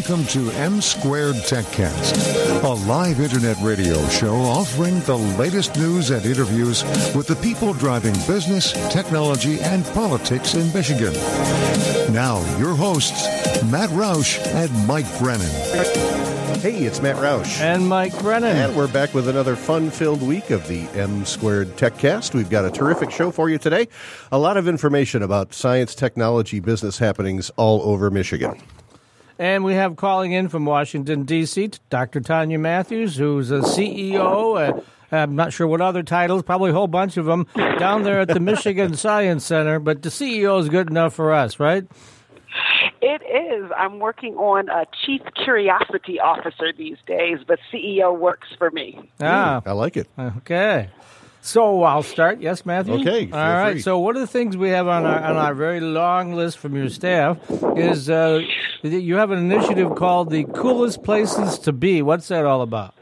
Welcome to M Squared TechCast, a live internet radio show offering the latest news and interviews with the people driving business, technology, and politics in Michigan. Now, your hosts, Matt Roush and Mike Brennan. Hey, it's Matt Roush. And Mike Brennan. And we're back with another fun-filled week of the M Squared TechCast. We've got a terrific show for you today. A lot of information about science, technology, business happenings all over Michigan. And we have calling in from Washington, D.C., Dr. Tanya Matthews, who's a CEO, I'm not sure what other titles, probably a whole bunch of them, down there at the Michigan Science Center. But the CEO is good enough for us, right? It is. I'm working on a Chief Curiosity Officer these days, but CEO works for me. Ah, I like it. Okay. So I'll start. Yes, Matthew? Okay. All right. Free. So one of the things we have on our very long list from your staff is you have an initiative called the Coolest Places to Be. What's that all about?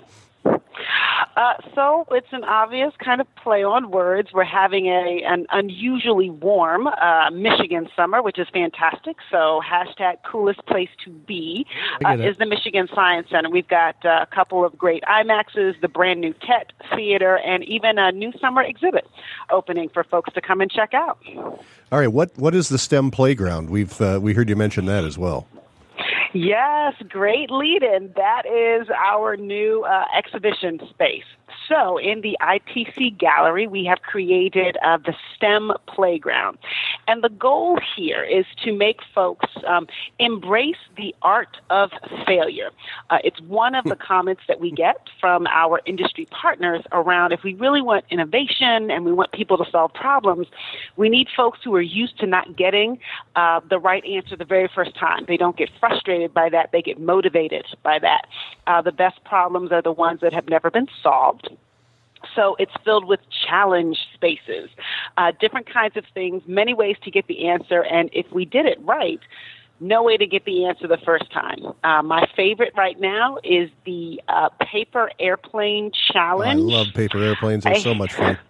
So it's an obvious kind of play on words. We're having an unusually warm Michigan summer, which is fantastic. So hashtag coolest place to be is the Michigan Science Center. We've got a couple of great IMAXs, the brand new TET Theater, and even a new summer exhibit opening for folks to come and check out. All right, what is the STEM Playground? We heard you mention that as well. Yes, great lead-in. That is our new exhibition space. So in the ITC Gallery, we have created the STEM Playground. And the goal here is to make folks embrace the art of failure. It's one of the comments that we get from our industry partners around if we really want innovation and we want people to solve problems, we need folks who are used to not getting the right answer the very first time. They don't get frustrated by that. They get motivated by that. The best problems are the ones that have never been solved. So it's filled with challenge spaces, different kinds of things, many ways to get the answer. And if we did it right, no way to get the answer the first time. My favorite right now is the paper airplane challenge. I love paper airplanes. They're so much fun.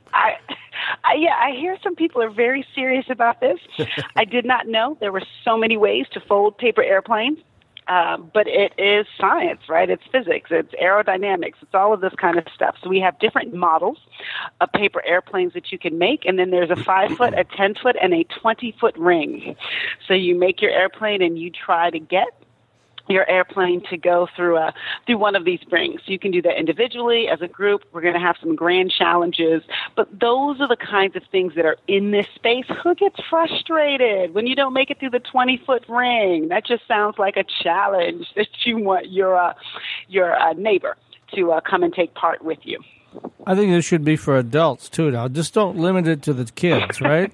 I hear some people are very serious about this. I did not know there were so many ways to fold paper airplanes. But it is science, right? It's physics, it's aerodynamics, it's all of this kind of stuff. So we have different models of paper airplanes that you can make, and then there's a 5-foot, a 10-foot, and a 20-foot ring. So you make your airplane and you try to get your airplane to go through one of these rings. You can do that individually, as a group. We're going to have some grand challenges, but those are the kinds of things that are in this space. Who gets frustrated when you don't make it through the 20-foot ring? That just sounds like a challenge that you want your neighbor to come and take part with you. I think this should be for adults, too, now. Just don't limit it to the kids, right?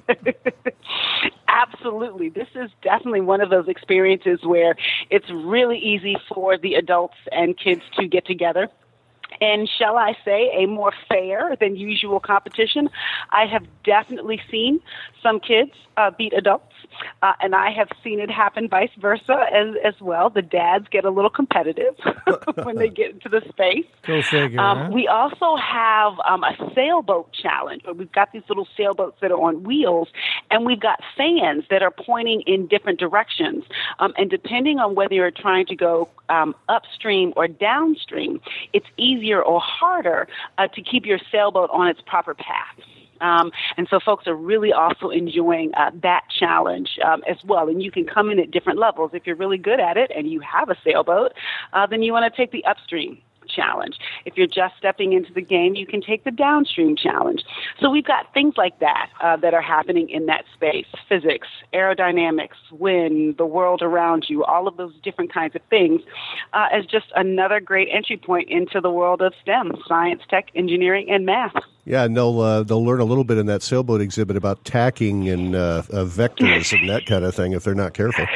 Absolutely. This is definitely one of those experiences where it's really easy for the adults and kids to get together. And shall I say, a more fair than usual competition. I have definitely seen some kids beat adults, and I have seen it happen vice versa as well. The dads get a little competitive when they get into the space. Go figure. We also have a sailboat challenge where we've got these little sailboats that are on wheels, and we've got fans that are pointing in different directions. And depending on whether you're trying to go upstream or downstream, it's easier or harder to keep your sailboat on its proper path. And so folks are really also enjoying that challenge as well. And you can come in at different levels. If you're really good at it and you have a sailboat, then you want to take the upstream challenge. If you're just stepping into the game, you can take the downstream challenge. So we've got things like that that are happening in that space. Physics, aerodynamics, wind, the world around you, all of those different kinds of things as just another great entry point into the world of STEM, science, tech, engineering, and math. Yeah, and they'll learn a little bit in that sailboat exhibit about tacking and vectors and that kind of thing if they're not careful.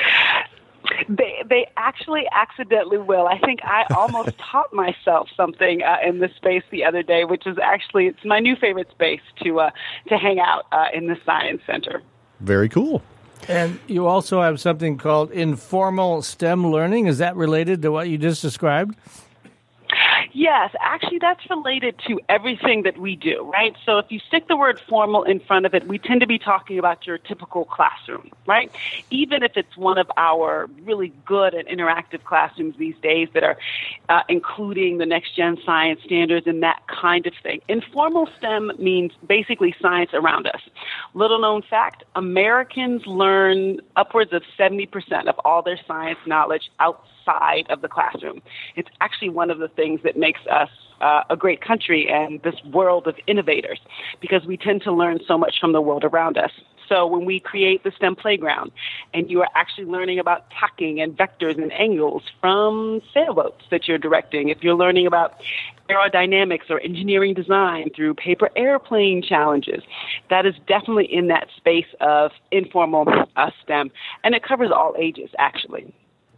They actually accidentally will. I think I almost taught myself something in this space the other day, which is actually, it's my new favorite space to hang out in the Science Center. Very cool. And you also have something called informal STEM learning. Is that related to what you just described? Yes, actually, that's related to everything that we do, right? So if you stick the word formal in front of it, we tend to be talking about your typical classroom, right? Even if it's one of our really good and interactive classrooms these days that are including the next-gen science standards and that kind of thing. Informal STEM means basically science around us. Little-known fact, Americans learn upwards of 70% of all their science knowledge outside of the classroom. It's actually one of the things that makes us a great country and this world of innovators, because we tend to learn so much from the world around us. So when we create the STEM playground and you are actually learning about tacking and vectors and angles from sailboats that you're directing, if you're learning about aerodynamics or engineering design through paper airplane challenges, that is definitely in that space of informal STEM. And it covers all ages, actually.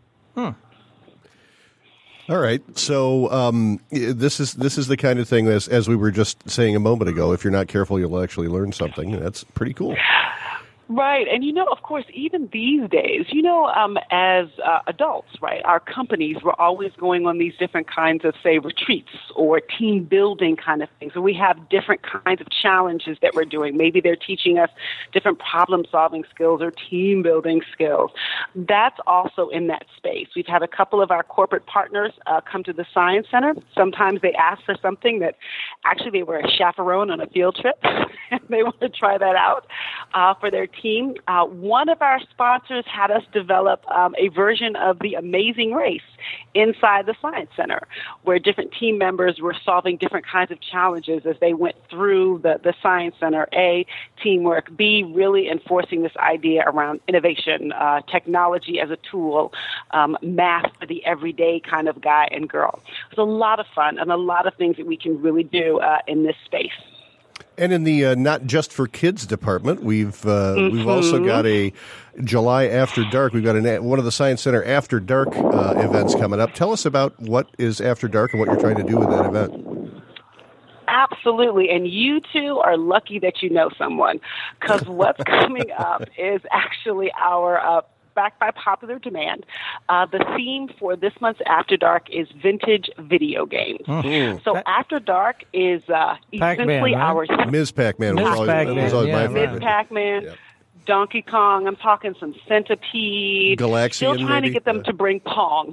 All right. So this is the kind of thing that, as we were just saying a moment ago, if you're not careful, you'll actually learn something. That's pretty cool. Right. And, of course, even these days, as adults, right, our companies were always going on these different kinds of, say, retreats or team building kind of things. So we have different kinds of challenges that we're doing. Maybe they're teaching us different problem-solving skills or team-building skills. That's also in that space. We've had a couple of our corporate partners come to the Science Center. Sometimes they ask for something that actually they were a chaperone on a field trip. They want to try that out for their team. One of our sponsors had us develop a version of the Amazing Race inside the Science Center, where different team members were solving different kinds of challenges as they went through the Science Center. A, teamwork. B, really enforcing this idea around innovation, technology as a tool, math for the everyday kind of guy and girl. It's a lot of fun and a lot of things that we can really do in this space. And in the Not Just for Kids department, we've also got a July After Dark. We've got one of the Science Center After Dark events coming up. Tell us about what is After Dark and what you're trying to do with that event. Absolutely. And you two are lucky that you know someone, because what's coming up is actually our backed by popular demand. The theme for this month's After Dark is vintage video games. So After Dark is essentially our... Ms. Pac-Man was always my favorite. Ms. Pac-Man. Yep. Donkey Kong. I'm talking some Centipede. Galaxian, still trying maybe? To get them to bring Pong.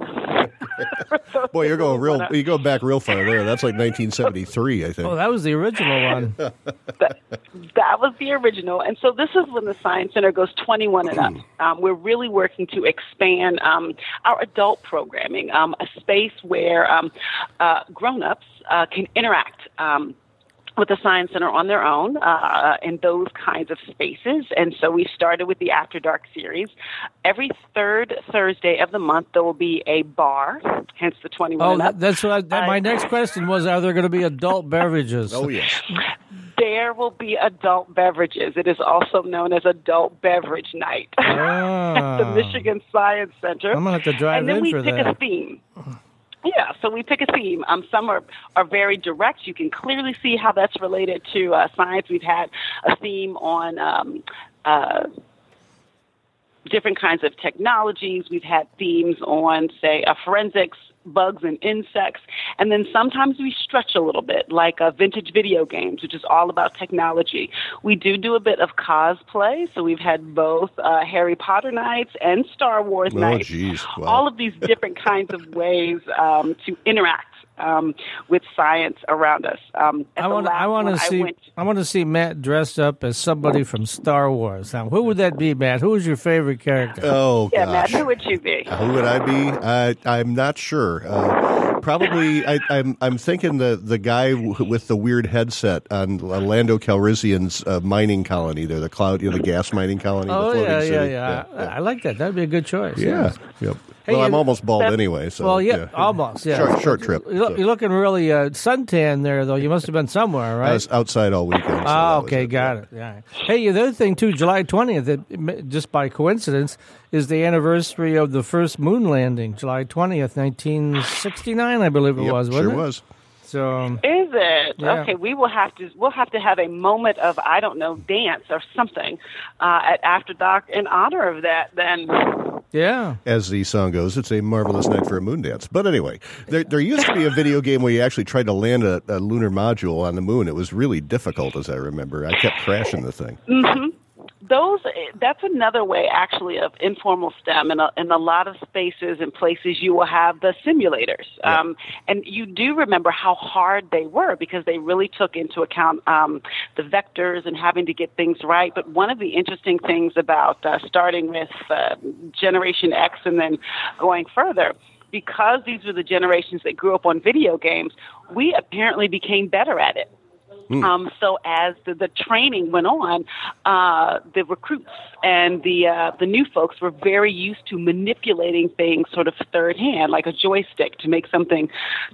Boy, you go back real far there. That's like 1973, I think. Oh, that was the original one. That was the original. And so this is when the Science Center goes 21 and up. We're really working to expand our adult programming, a space where grown-ups can interact with the Science Center on their own in those kinds of spaces. And so we started with the After Dark series. Every third Thursday of the month, there will be a bar, hence the 21 and up. That's what my next question was, are there going to be adult beverages? Oh, yes. There will be adult beverages. It is also known as Adult Beverage Night at the Michigan Science Center. I'm going to have to drive in for that. And then we pick a theme. Yeah, so we pick a theme. Some are very direct. You can clearly see how that's related to science. We've had a theme on different kinds of technologies. We've had themes on, say, forensics, bugs and insects. And then sometimes we stretch a little bit, like vintage video games, which is all about technology. We do a bit of cosplay. So we've had both Harry Potter nights and Star Wars nights. Geez. Wow. All of these different kinds of ways to interact with science around us. I want to see Matt dressed up as somebody from Star Wars. Now, who would that be, Matt? Who is your favorite character? Oh, yeah, gosh. Matt, who would you be? Who would I be? I'm not sure. Probably, I'm thinking the guy with the weird headset on Lando Calrissian's mining colony there, the gas mining colony. Oh, the floating city. Yeah. I like that. That'd be a good choice. Yeah. Yep. Hey, well, I'm almost bald anyway. So, almost. Yeah, short trip. You're looking really suntan there, though. You must have been somewhere, right? I was outside all weekend. So okay, got it. Yeah. Hey, the other thing too, July 20th, just by coincidence, is the anniversary of the first moon landing. July 20th, 1969, I believe it was. Wasn't sure it? Was. So is it? Yeah. Okay, we'll have to have a moment of, I don't know, dance or something at After Dark in honor of that then. Yeah. As the song goes, it's a marvelous night for a moon dance. But anyway, there used to be a video game where you actually tried to land a lunar module on the moon. It was really difficult, as I remember. I kept crashing the thing. Mm-hmm. That's another way, actually, of informal STEM. In a lot of spaces and places, you will have the simulators. Yeah. And you do remember how hard they were because they really took into account the vectors and having to get things right. But one of the interesting things about starting with Generation X and then going further, because these were the generations that grew up on video games, we apparently became better at it. So as the training went on, the recruits and the new folks were very used to manipulating things sort of third hand, like a joystick, to make something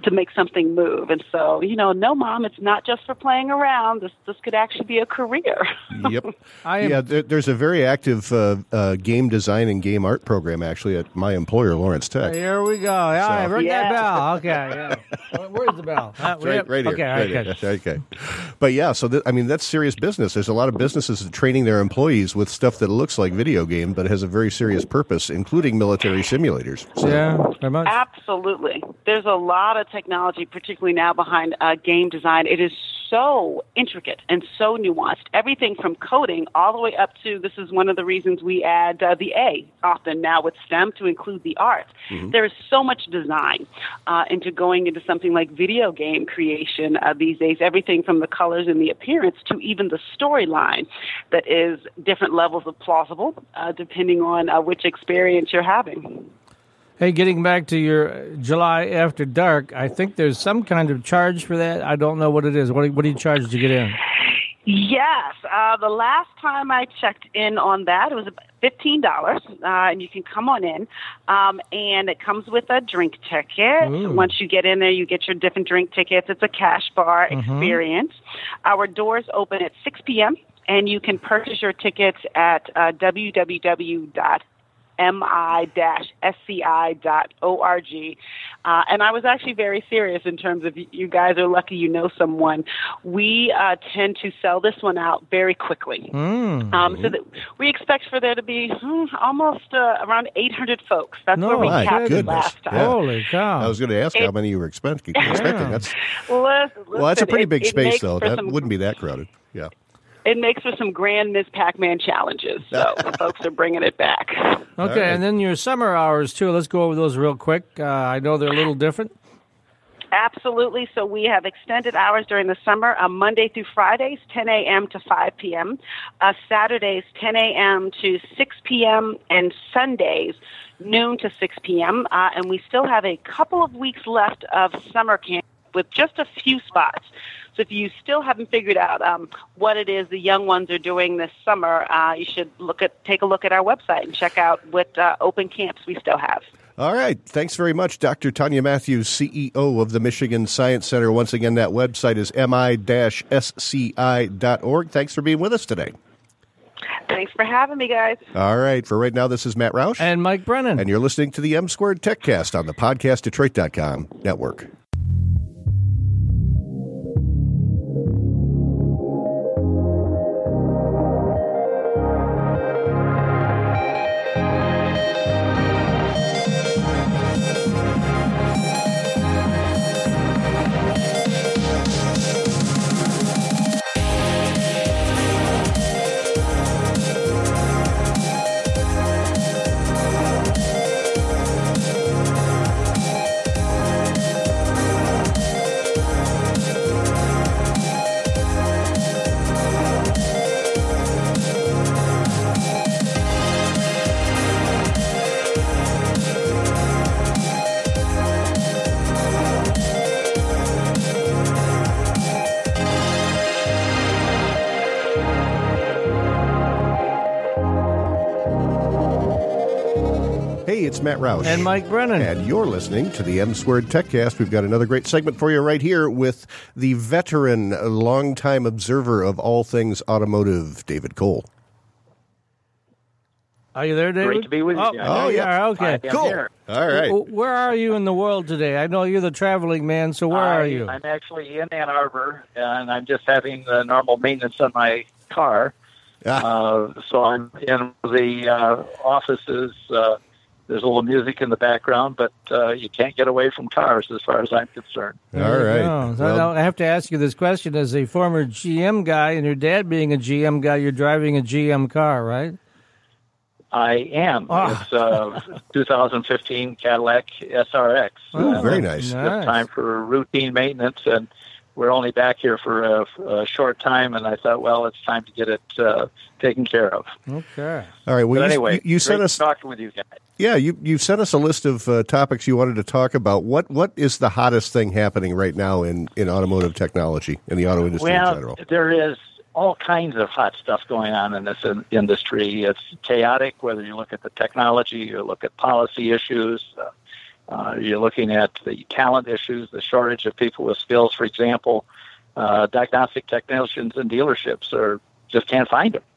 move. And so, no, Mom, it's not just for playing around. This could actually be a career. Yep. There's a very active game design and game art program actually at my employer, Lawrence Tech. Here we go. Yeah, I heard that bell. Okay. Yeah. Where's the bell? Right here. Okay. But yeah, so that's serious business. There's a lot of businesses training their employees with stuff that looks like video game, but has a very serious purpose, including military simulators. So. Yeah, very much. Absolutely. There's a lot of technology, particularly now, behind game design. It is so intricate and so nuanced. Everything from coding all the way up to, this is one of the reasons we add the A often now with STEM to include the arts. Mm-hmm. There is so much design into going into something like video game creation these days, everything from the colors and the appearance to even the storyline that is different levels of plausible depending on which experience you're having. Hey, getting back to your July After Dark, I think there's some kind of charge for that. I don't know what it is. What do you charge to get in? Yes. The last time I checked in on that, it was $15, and you can come on in. And it comes with a drink ticket. Ooh. Once you get in there, you get your different drink tickets. It's a cash bar experience. Our doors open at 6 p.m., and you can purchase your tickets at www.mi-sci.org. And I was actually very serious in terms of you guys are lucky you know someone. We tend to sell this one out very quickly. So that we expect for there to be almost around 800 folks. That's where we capped it last time. Yeah. Holy cow. I was going to ask how many you were expecting. That's a pretty big it space, though. That wouldn't be that crowded. Yeah. It makes for some grand Ms. Pac-Man challenges, so folks are bringing it back. Okay, and then your summer hours, too. Let's go over those real quick. I know they're a little different. Absolutely. So we have extended hours during the summer, Monday through Fridays, 10 a.m. to 5 p.m., Saturdays, 10 a.m. to 6 p.m., and Sundays, noon to 6 p.m., and we still have a couple of weeks left of summer camp with just a few spots. So if you still haven't figured out what it is the young ones are doing this summer, you should take a look at our website and check out what open camps we still have. All right. Thanks very much, Dr. Tanya Matthews, CEO of the Michigan Science Center. Once again, that website is mi-sci.org. Thanks for being with us today. Thanks for having me, guys. All right. For right now, this is Matt Roush. And Mike Brennan. And you're listening to the M-Squared TechCast on the PodcastDetroit.com network. Hey, it's Matt Roush. And Mike Brennan. And you're listening to the M-Squared TechCast. We've got another great segment for you right here with the veteran, longtime observer of all things automotive, David Cole. Are you there, David? Great to be with you. Oh, yeah. Okay. Cool. Here. All right. Where are you in the world today? I know you're the traveling man, so where are you? I'm actually in Ann Arbor, and I'm just having the normal maintenance on my car. So I'm in the offices There's a little music in the background, but you can't get away from cars as far as I'm concerned. All right. So I have to ask you this question. As a former GM guy and your dad being a GM guy, you're driving a GM car, right? I am. It's a 2015 Cadillac SRX. Oh, very nice. It's time for routine maintenance, and we're only back here for a short time, and I thought, well, it's time to get it taken care of. Okay. All right. Well, but anyway, you sent us talking with you guys. Yeah, you sent us a list of topics you wanted to talk about. What is the hottest thing happening right now in automotive technology, in the auto industry in general? There is all kinds of hot stuff going on in this industry. It's chaotic, whether you look at the technology, you look at policy issues, you're looking at the talent issues, the shortage of people with skills. For example, diagnostic technicians in dealerships just can't find them.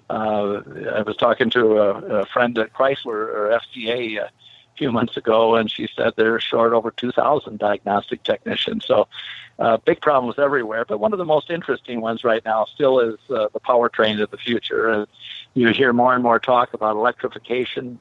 I was talking to a friend at Chrysler or FCA a few months ago, and she said they're short over 2,000 diagnostic technicians. So big problems everywhere. But one of the most interesting ones right now still is the powertrain of the future. You hear more and more talk about electrification.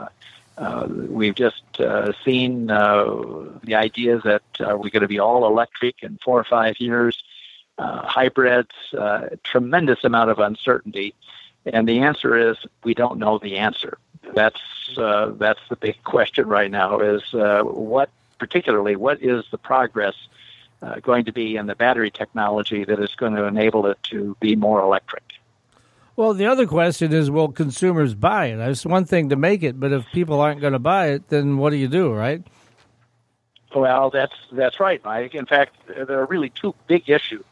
We've just seen the idea that we're going to be all electric in 4 or 5 years. Hybrids, tremendous amount of uncertainty, and the answer is we don't know the answer. That's the big question right now. Is what is the progress going to be in the battery technology that is going to enable it to be more electric? Well, the other question is, will consumers buy it? It's one thing to make it, but if people aren't going to buy it, then what do you do, right? Well, that's right, Mike. In fact, there are really two big issues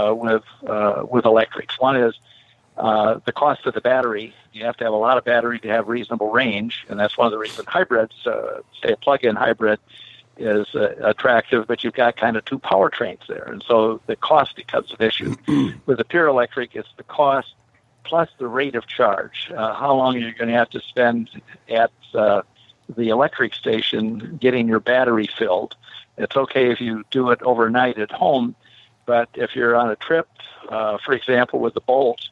with electrics. One is the cost of the battery. You have to have a lot of battery to have reasonable range, and that's one of the reasons hybrids, say a plug-in hybrid, is attractive, but you've got kind of two powertrains there, and so the cost becomes an issue. With a pure electric, it's the cost plus the rate of charge. How long are you going to have to spend at the electric station getting your battery filled? It's okay if you do it overnight at home, but if you're on a trip, for example, with the Bolt,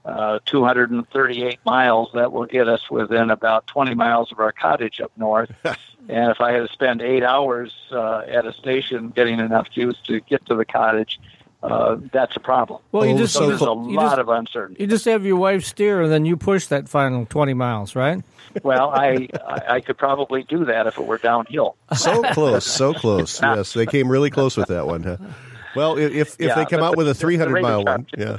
238 miles, that will get us within about 20 miles of our cottage up north. And if I had to spend 8 hours at a station getting enough juice to get to the cottage, that's a problem. Well, there's a lot of uncertainty. You just have your wife steer, and then you push that final 20 miles, right? Well, I could probably do that if it were downhill. So close. Yes, they came really close with that one. Huh? Well, if they come out with a 300-mile one, yeah.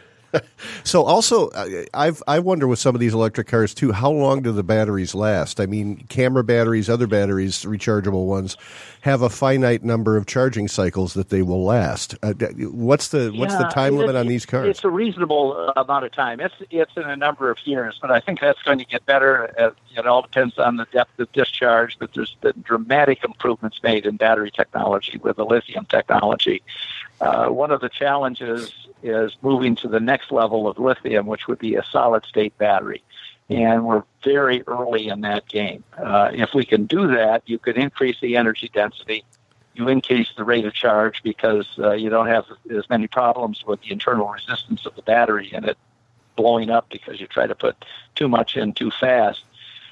So also, I wonder with some of these electric cars too, how long do the batteries last? I mean, camera batteries, other batteries, rechargeable ones, have a finite number of charging cycles that they will last. What's the time limit on these cars? It's a reasonable amount of time. It's in a number of years, but I think that's going to get better. It all depends on the depth of discharge, but there's been dramatic improvements made in battery technology with the lithium technology. One of the challenges is moving to the next level of lithium, which would be a solid-state battery. And we're very early in that game. If we can do that, you could increase the energy density. You increase the rate of charge because you don't have as many problems with the internal resistance of the battery and it blowing up because you try to put too much in too fast.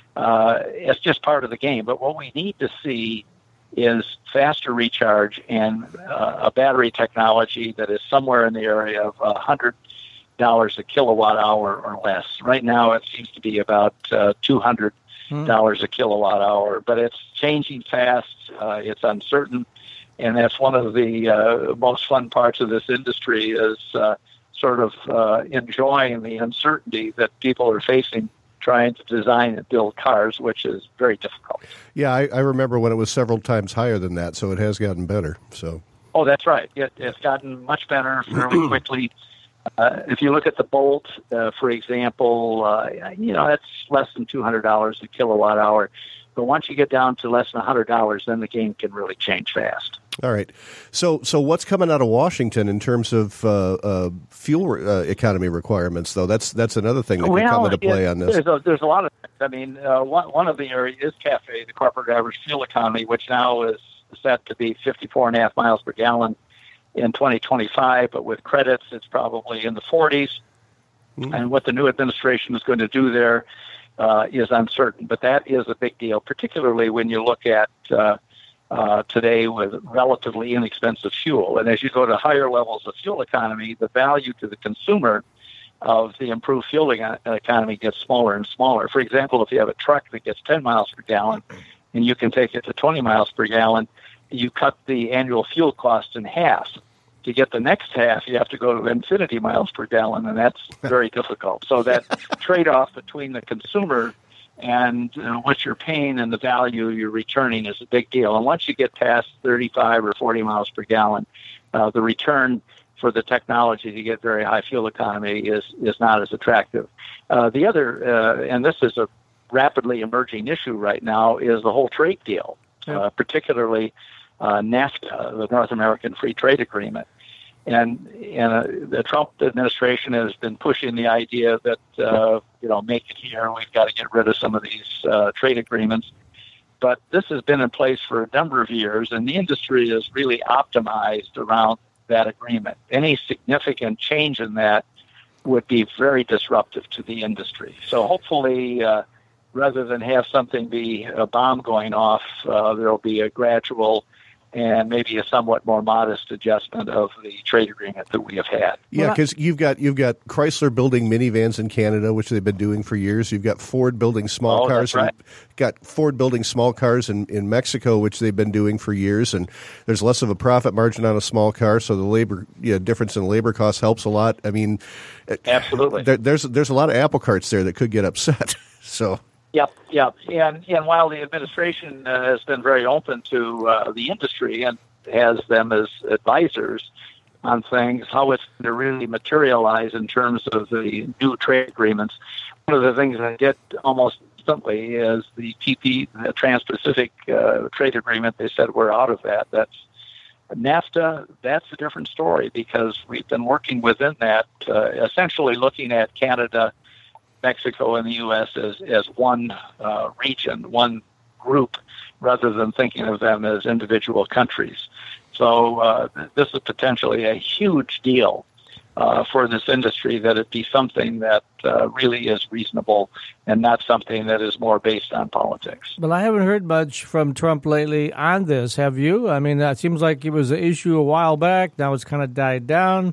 It's just part of the game. But what we need to see is faster recharge and a battery technology that is somewhere in the area of $100 a kilowatt hour or less. Right now, it seems to be about $200 a kilowatt hour, but it's changing fast. It's uncertain, and that's one of the most fun parts of this industry is sort of enjoying the uncertainty that people are facing trying to design and build cars, which is very difficult. Yeah, I remember when it was several times higher than that, so it has gotten better. So. Oh, that's right. It's gotten much better fairly quickly. If you look at the Bolt, for example, that's less than $200 a kilowatt hour. But once you get down to less than $100, then the game can really change fast. All right. So what's coming out of Washington in terms of fuel economy requirements, though? That's another thing that can come into play on this. There's a lot of things. I mean, one of the areas is CAFE, the corporate average fuel economy, which now is set to be 54.5 miles per gallon in 2025. But with credits, it's probably in the 40s. And what the new administration is going to do there is uncertain. But that is a big deal, particularly when you look at today with relatively inexpensive fuel. And as you go to higher levels of fuel economy, the value to the consumer of the improved fuel economy gets smaller and smaller. For example, if you have a truck that gets 10 miles per gallon and you can take it to 20 miles per gallon, you cut the annual fuel cost in half. To get the next half, you have to go to infinity miles per gallon, and that's very difficult. So that trade-off between the consumer and what you're paying and the value you're returning is a big deal. And once you get past 35 or 40 miles per gallon, the return for the technology to get very high fuel economy is not as attractive. The other, and this is a rapidly emerging issue right now, is the whole trade deal, particularly NAFTA, the North American Free Trade Agreement. And the Trump administration has been pushing the idea that, make it here, we've got to get rid of some of these trade agreements. But this has been in place for a number of years, and the industry is really optimized around that agreement. Any significant change in that would be very disruptive to the industry. So hopefully, rather than have something be a bomb going off, there'll be a gradual and maybe a somewhat more modest adjustment of the trade agreement that we have had. Yeah, because you've got Chrysler building minivans in Canada, which they've been doing for years. You've got Ford building small cars. That's right. Got Ford building small cars in Mexico, which they've been doing for years. And there's less of a profit margin on a small car, so the labor difference in labor costs helps a lot. I mean, absolutely. There's a lot of apple carts there that could get upset. So. Yep. And while the administration has been very open to the industry and has them as advisors on things, how it's going to really materialize in terms of the new trade agreements, one of the things I get almost instantly is the TP, the Trans-Pacific Trade Agreement. They said we're out of that. That's NAFTA. That's a different story because we've been working within that, essentially looking at Canada, Mexico, and the U.S. as one region, one group, rather than thinking of them as individual countries. So this is potentially a huge deal for this industry, that it be something that really is reasonable and not something that is more based on politics. Well, I haven't heard much from Trump lately on this. Have you? I mean, it seems like it was an issue a while back. Now it's kind of died down.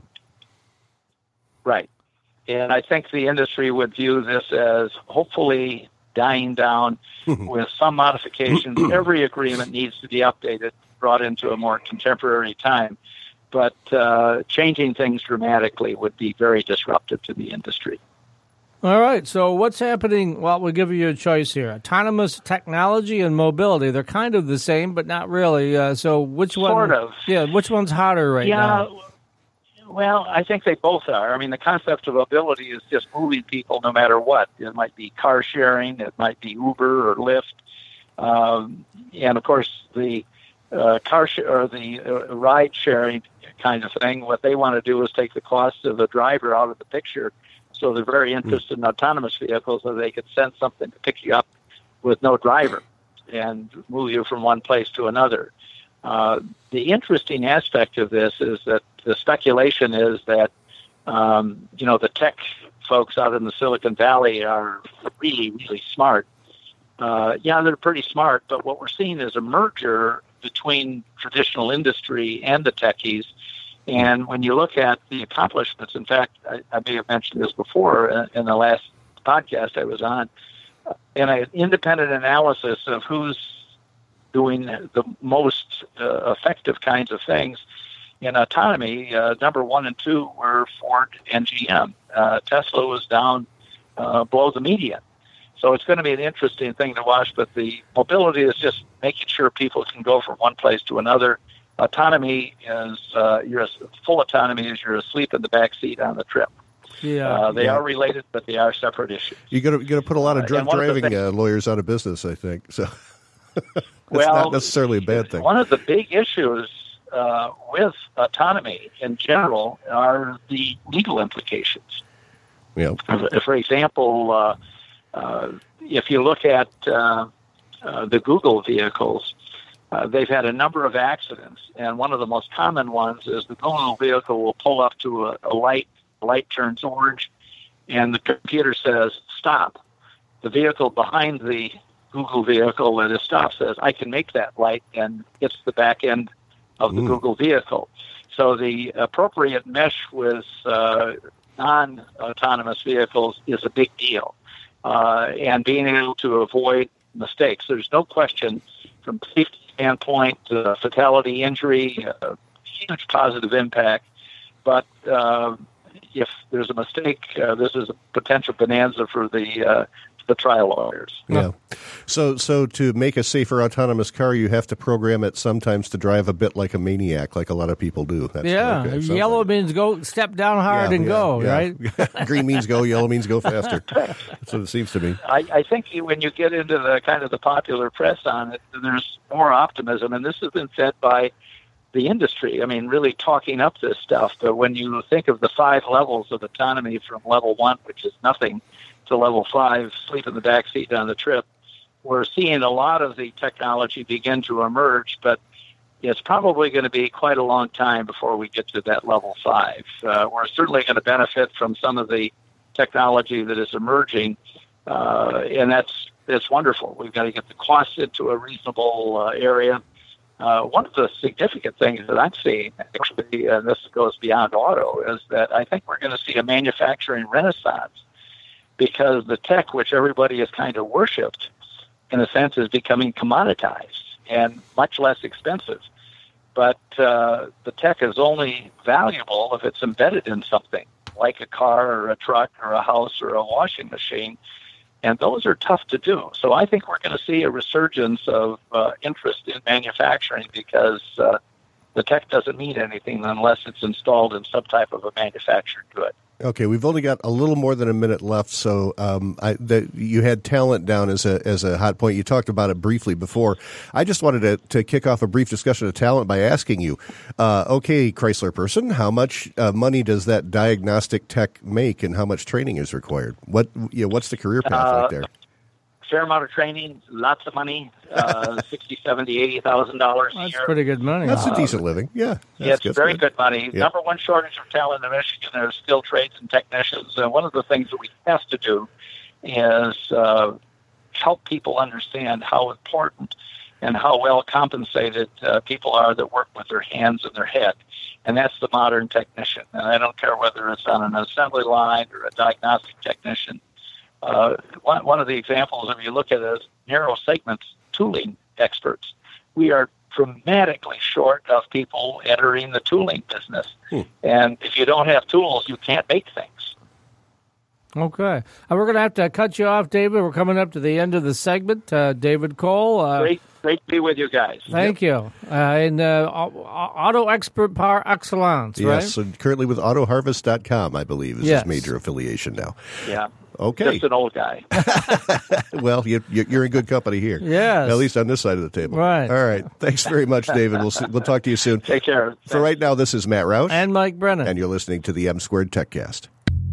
Right. And I think the industry would view this as hopefully dying down with some modifications. Every agreement needs to be updated, brought into a more contemporary time. But changing things dramatically would be very disruptive to the industry. All right. So what's happening? Well, we'll give you a choice here. Autonomous technology and mobility. They're kind of the same, but not really. So which one? Sort of. Yeah, which one's hotter right now? Well, I think they both are. I mean, the concept of mobility is just moving people no matter what. It might be car sharing, it might be Uber or Lyft, and of course the ride sharing kind of thing. What they want to do is take the cost of the driver out of the picture. So they're very interested in autonomous vehicles, so they could send something to pick you up with no driver and move you from one place to another. The interesting aspect of this is that the speculation is that, the tech folks out in the Silicon Valley are really, really smart. They're pretty smart, but what we're seeing is a merger between traditional industry and the techies. And when you look at the accomplishments, in fact, I may have mentioned this before in the last podcast I was on, in an independent analysis of who's doing the most effective kinds of things in autonomy, number 1 and 2 were Ford and GM. Tesla was down below the median. So it's going to be an interesting thing to watch, but the mobility is just making sure people can go from one place to another. Autonomy is full autonomy is you're asleep in the back seat on the trip. They are related, but they are separate issues. You're going to put a lot of drunk driving lawyers out of business, I think. So that's not necessarily a bad thing. One of the big issues with autonomy in general are the legal implications. Yeah. For example, if you look at the Google vehicles, they've had a number of accidents, and one of the most common ones is the Google vehicle will pull up to a light. The light turns orange, and the computer says, stop. the vehicle behind the Google vehicle that it stops says, I can make that light, and hits the back end of the Google vehicle. So the appropriate mesh with non-autonomous vehicles is a big deal. And being able to avoid mistakes. There's no question from a safety standpoint, fatality, injury, huge positive impact. But if there's a mistake, this is a potential bonanza for the trial lawyers. Yeah. So to make a safer autonomous car, you have to program it sometimes to drive a bit like a maniac, like a lot of people do. That's Yellow means go, step down hard and go, right? Green means go, yellow means go faster. That's what it seems to me. I think when you get into the kind of the popular press on it, there's more optimism, and this has been fed by the industry. I mean, really talking up this stuff. But when you think of the 5 levels of autonomy from level 1, which is nothing, to level 5, sleep in the back seat on the trip, we're seeing a lot of the technology begin to emerge, but it's probably going to be quite a long time before we get to that level 5. We're certainly going to benefit from some of the technology that is emerging, and that's wonderful. We've got to get the costs into a reasonable area. One of the significant things that I'm seeing, actually, and this goes beyond auto, is that I think we're going to see a manufacturing renaissance, because the tech, which everybody has kind of worshipped, in a sense, is becoming commoditized and much less expensive. But the tech is only valuable if it's embedded in something, like a car or a truck or a house or a washing machine. And those are tough to do. So I think we're going to see a resurgence of interest in manufacturing, because the tech doesn't mean anything unless it's installed in some type of a manufactured good. Okay, we've only got a little more than a minute left, so you had talent down as a hot point. You talked about it briefly before. I just wanted to kick off a brief discussion of talent by asking you, okay, Chrysler person, how much money does that diagnostic tech make, and how much training is required? What's the career path like there? Fair amount of training, lots of money, $60,000, $70,000, $80,000 a year. That's pretty good money. That's a decent living. Yeah, it's very good money. Yeah. Number one shortage of talent in Michigan are skilled trades and technicians. And one of the things that we have to do is help people understand how important and how well compensated people are that work with their hands and their head. And that's the modern technician. And I don't care whether it's on an assembly line or a diagnostic technician. One of the examples, if you look at it, is narrow segments tooling experts. We are dramatically short of people entering the tooling business. And if you don't have tools, you can't make things. Okay. We're going to have to cut you off, David. We're coming up to the end of the segment. David Cole. Great to be with you guys. Thank you. And Auto Expert par excellence, right? Yes, so currently with AutoHarvest.com, I believe, is his major affiliation now. Yeah. Okay. Just an old guy. Well, you're in good company here. Yes. At least on this side of the table. Right. All right. Thanks very much, David. We'll talk to you soon. Take care. For right now, this is Matt Roush. And Mike Brennan. And you're listening to the M2 TechCast.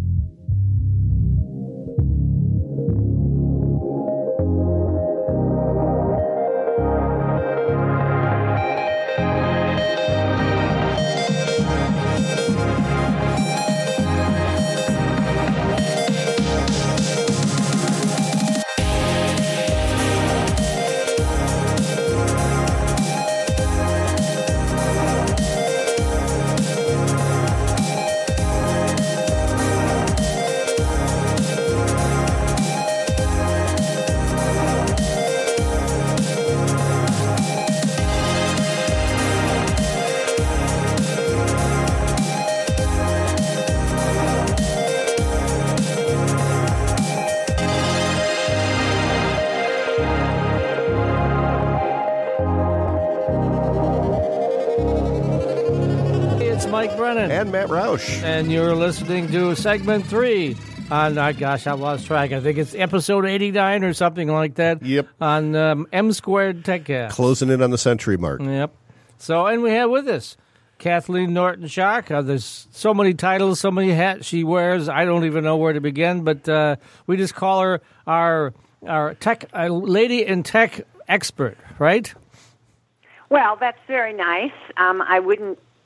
Mike Brennan. And Matt Roush. And you're listening to segment 3 on, gosh, I lost track. I think it's episode 89 or something like that. Yep. On M2 TechCast. Closing in on the century mark. Yep. So, and we have with us Kathleen Norton-Schock. There's so many titles, so many hats she wears. I don't even know where to begin, but we just call her our tech lady in tech expert, right? Well, that's very nice. I wouldn't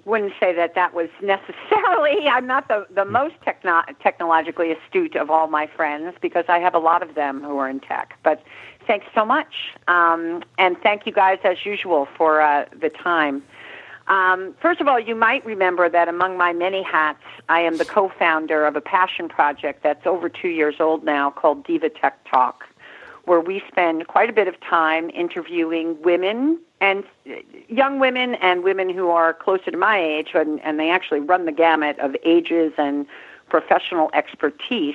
wouldn't say that was necessarily. I'm not the most technologically astute of all my friends because I have a lot of them who are in tech. But thanks so much, and thank you guys as usual for the time. First of all, you might remember that among my many hats, I am the co-founder of a passion project that's over 2 years old now called Diva Tech Talk, where we spend quite a bit of time interviewing women and young women and women who are closer to my age, and they actually run the gamut of ages and professional expertise.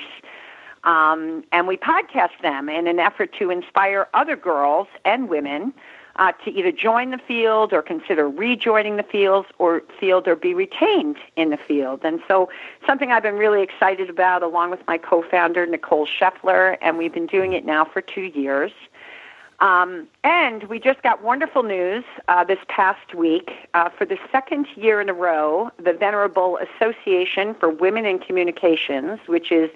And we podcast them in an effort to inspire other girls and women to either join the field or consider rejoining the field or be retained in the field. And so something I've been really excited about along with my co-founder, Nicole Scheffler, and we've been doing it now for 2 years. And we just got wonderful news this past week. For the second year in a row, the Venerable Association for Women in Communications, which is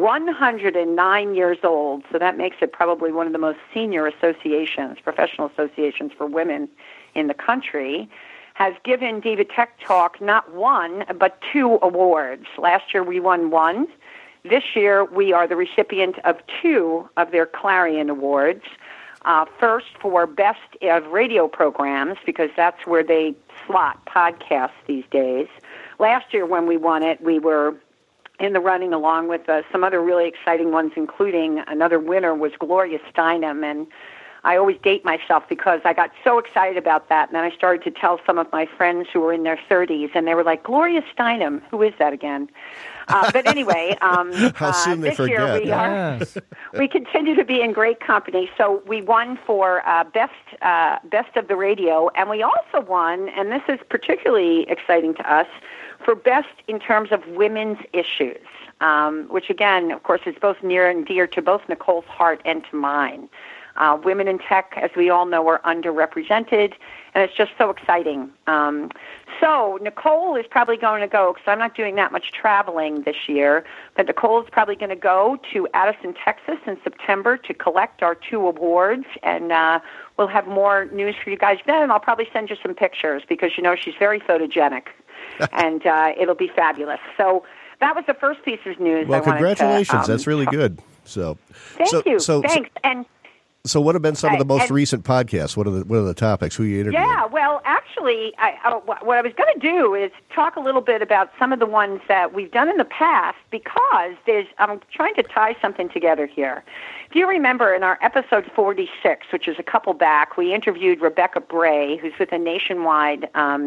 109 years old, so that makes it probably one of the most senior associations, professional associations for women in the country, has given Diva Tech Talk not one, but 2 awards. Last year we won 1. This year we are the recipient of 2 of their Clarion Awards. First for Best of Radio Programs, because that's where they slot podcasts these days. Last year when we won it, we were in the running along with some other really exciting ones, including another winner was Gloria Steinem. And I always date myself because I got so excited about that. And then I started to tell some of my friends who were in their 30s, and they were like, Gloria Steinem, who is that again? But anyway, how soon they this forget. year we continue to be in great company. So we won for best of the radio, and we also won, and this is particularly exciting to us, for best in terms of women's issues, which again, of course, is both near and dear to both Nicole's heart and to mine. Women in tech, as we all know, are underrepresented, and it's just so exciting. So Nicole is probably going to go, because I'm not doing that much traveling this year, but Nicole is probably going to go to Addison, Texas in September to collect our 2 awards, and we'll have more news for you guys then, and I'll probably send you some pictures because, you know, she's very photogenic, and it'll be fabulous. So that was the first piece of news. Well, congratulations. That's really good. Thank you. Thanks. And so what have been some of the most recent podcasts? What are the topics? Who you interviewed? Yeah, well, actually, what I was going to do is talk a little bit about some of the ones that we've done in the past because I'm trying to tie something together here. If you remember in our episode 46, which is a couple back, we interviewed Rebecca Bray, who's with a nationwide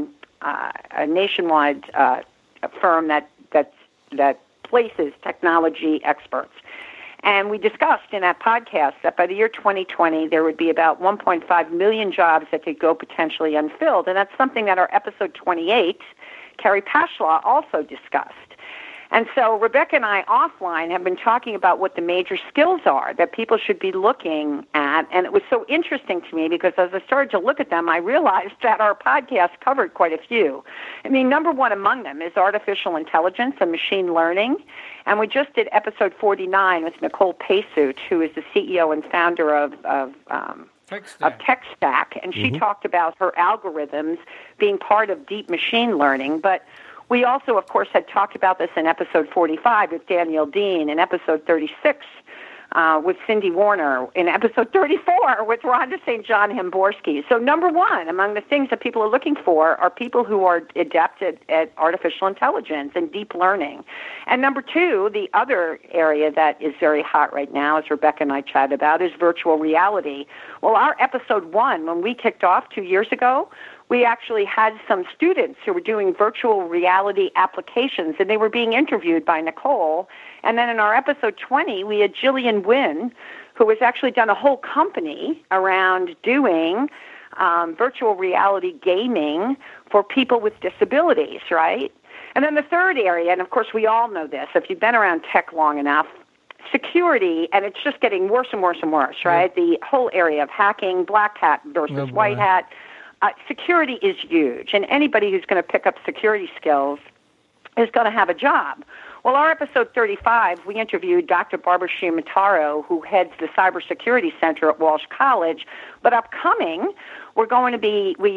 firm that places technology experts. And we discussed in that podcast that by the year 2020, there would be about 1.5 million jobs that could go potentially unfilled. And that's something that our episode 28, Carrie Pashlaw, also discussed. And so Rebecca and I offline have been talking about what the major skills are that people should be looking at. And it was so interesting to me because as I started to look at them, I realized that our podcast covered quite a few. I mean, number one among them is artificial intelligence and machine learning. And we just did episode 49 with Nicole Paysut, who is the CEO and founder of TechStack. And she talked about her algorithms being part of deep machine learning. But we also, of course, had talked about this in episode 45 with Danielle Dean, in episode 36 with Cindy Warner, in episode 34 with Rhonda St. John Hemborski. So number one, among the things that people are looking for are people who are adept at artificial intelligence and deep learning. And number two, the other area that is very hot right now, as Rebecca and I chatted about, is virtual reality. Well, our episode 1, when we kicked off 2 years ago, we actually had some students who were doing virtual reality applications, and they were being interviewed by Nicole. And then in our episode 20, we had Jillian Wynn, who has actually done a whole company around doing virtual reality gaming for people with disabilities, right? And then the third area, and of course we all know this, if you've been around tech long enough, security, and it's just getting worse and worse and worse, right? Yeah. The whole area of hacking, black hat versus white hat. Security is huge, and anybody who's going to pick up security skills is going to have a job. Well, our episode 35, we interviewed Dr. Barbara Shimataro, who heads the Cybersecurity Center at Walsh College. But upcoming, we've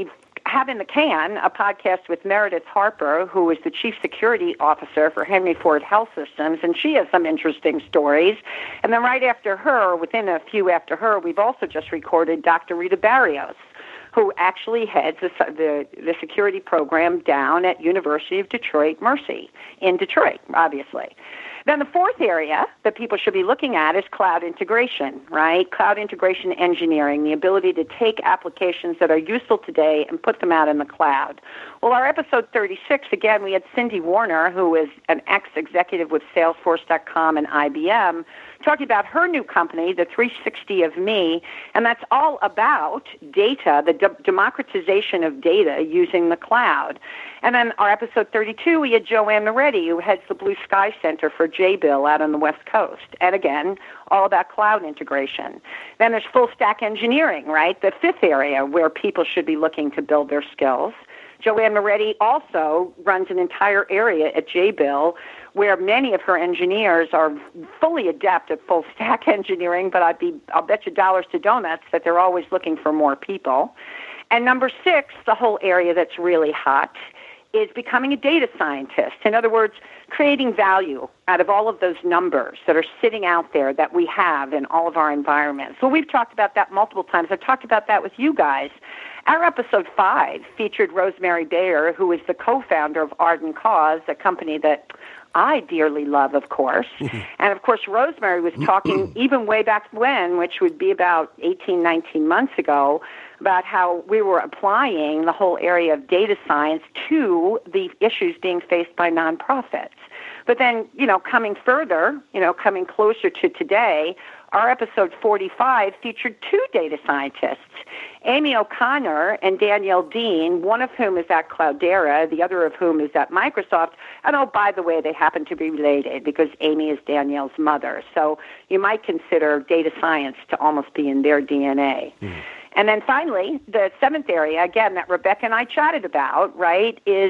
have in the can a podcast with Meredith Harper, who is the Chief Security Officer for Henry Ford Health Systems, and she has some interesting stories. And then right after her, within a few after her, we've also just recorded Dr. Rita Barrios, who actually heads the security program down at University of Detroit Mercy in Detroit, obviously. Then the fourth area that people should be looking at is cloud integration, right? Cloud integration engineering, the ability to take applications that are useful today and put them out in the cloud. Well, our episode 36, again, we had Cindy Warner, who is an ex-executive with Salesforce.com and IBM, talking about her new company, the 360 of Me, and that's all about data, the democratization of data using the cloud. And then our episode 32, we had Joanne Moretti, who heads the Blue Sky Center for JBIL out on the West Coast. And again, all about cloud integration. Then there's full stack engineering, right? The fifth area where people should be looking to build their skills. Joanne Moretti also runs an entire area at JBIL where many of her engineers are fully adept at full stack engineering, but I'll bet you dollars to donuts that they're always looking for more people. And number 6, the whole area that's really hot, is becoming a data scientist. In other words, creating value out of all of those numbers that are sitting out there that we have in all of our environments. So we've talked about that multiple times. I've talked about that with you guys. Our episode 5 featured Rosemary Bayer, who is the co-founder of Ardent Cause, a company that I dearly love, of course. And, of course, Rosemary was talking even way back when, which would be about 18, 19 months ago, about how we were applying the whole area of data science to the issues being faced by nonprofits. But then, coming further, coming closer to today, our episode 45 featured 2 data scientists, Amy O'Connor and Danielle Dean, one of whom is at Cloudera, the other of whom is at Microsoft. And, oh, by the way, they happen to be related because Amy is Danielle's mother. So you might consider data science to almost be in their DNA. Mm. And then finally, the 7th area, again, that Rebecca and I chatted about, right, is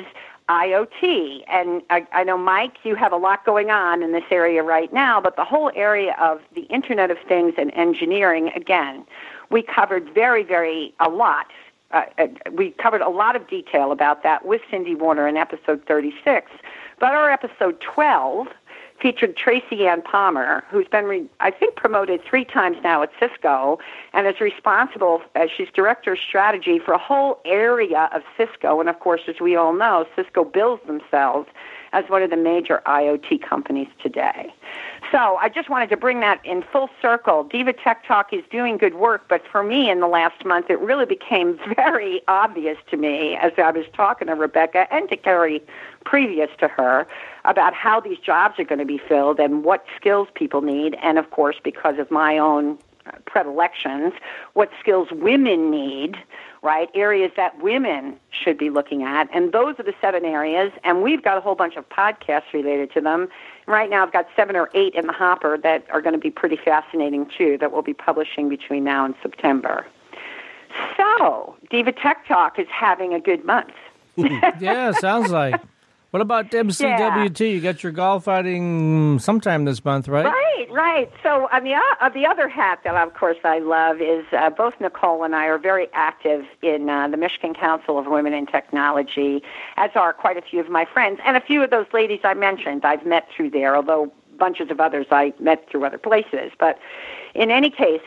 IoT. And I know, Mike, you have a lot going on in this area right now, but the whole area of the Internet of Things and engineering, again, we covered a lot. We covered a lot of detail about that with Cindy Warner in episode 36. But our episode 12 featured Tracy Ann Palmer, who's been, promoted 3 times now at Cisco, and is responsible, as she's director of strategy, for a whole area of Cisco. And, of course, as we all know, Cisco bills themselves as one of the major IoT companies today. So I just wanted to bring that in full circle. Diva Tech Talk is doing good work, but for me in the last month, it really became very obvious to me as I was talking to Rebecca and to Carrie previous to her about how these jobs are going to be filled and what skills people need, and, of course, because of my own predilections, what skills women need, right, areas that women should be looking at. And those are the 7 areas, and we've got a whole bunch of podcasts related to them. Right now I've got 7 or 8 in the hopper that are going to be pretty fascinating, too, that we'll be publishing between now and September. So, Diva Tech Talk is having a good month. Yeah, sounds like. What about MCWT? Yeah. You got your golf outing sometime this month, right? Right. So on the other hat that, of course, I love is both Nicole and I are very active in the Michigan Council of Women in Technology, as are quite a few of my friends. And a few of those ladies I mentioned I've met through there, although bunches of others I met through other places. But in any case,